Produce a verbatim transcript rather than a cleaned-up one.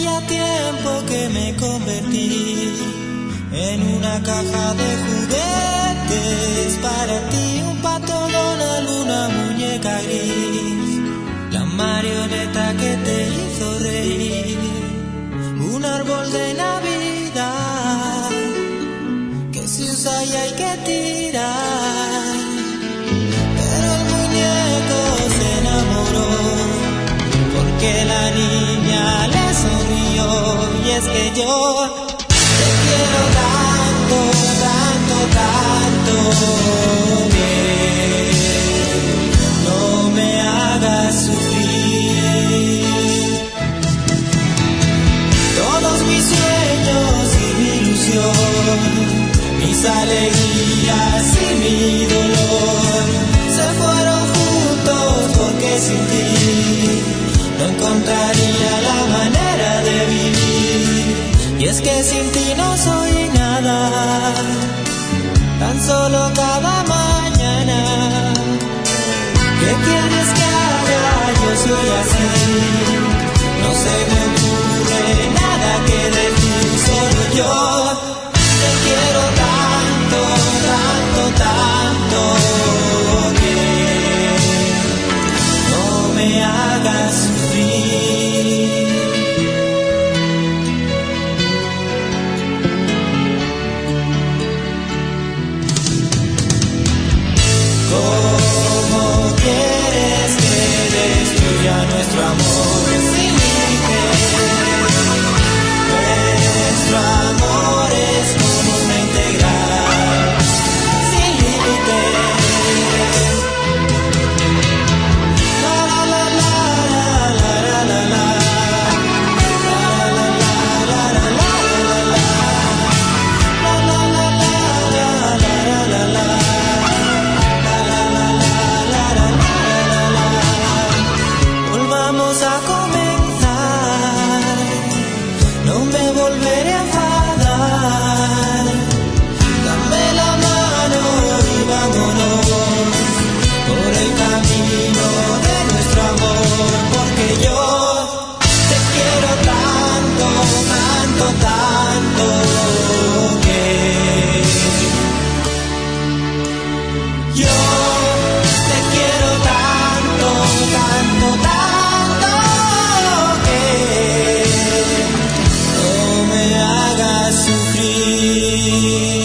ya tiempo que me convertí en una caja de juguetes. Para ti un pato Donald, una muñeca gris, la marioneta que te hizo reír, un árbol de Navidad que se usa y hay que tirar. Pero el muñeco se enamoró porque la niña le sonrió. Y es que yo te quiero tanto, tanto, tanto, que no me hagas sufrir. Todos mis sueños y mi ilusión, mis alegrías y mi dolor se fueron juntos porque sin ti no encontraría la manera de vivir. Y es que sin ti no soy nada, tan solo cada mañana. ¿Qué quieres que haga? Yo soy así, no se me ocurre nada que de ti, solo yo te quiero tanto, tanto, tanto, que no me hagas sufrir. ¿Cómo quieres que destruya nuestro amor sin límites? Nuestro amor es como una integral sin límites. La la la la la la la la la. Volvamos a comenzar, no me volveré a enfadar. Dame la mano y vámonos por el camino de nuestro amor, porque yo te quiero tanto, tanto, tanto, que yo te quiero tanto, tanto, tanto, que no me hagas sufrir.